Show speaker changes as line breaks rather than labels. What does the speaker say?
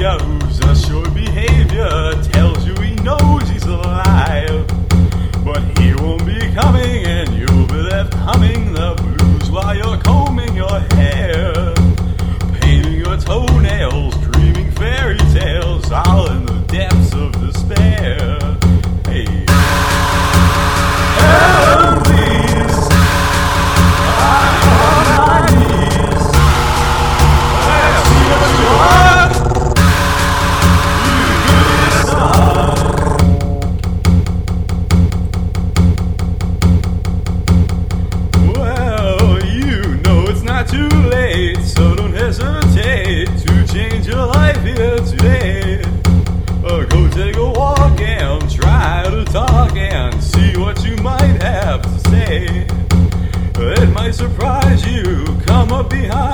Yahoo's assured behavior tells you he knows he's alive. But he won't be coming and you'll be left humming the blues while you're combing your hair, painting your toenails, dreaming fairy tales, all in the depths of despair. Hey, help, please. I'm on my knees. Let's see what you are. Well, you know it's not too late, so don't hesitate to change your life here today. Go take a walk and try to talk and see what you might have to say. It might surprise you, come up behind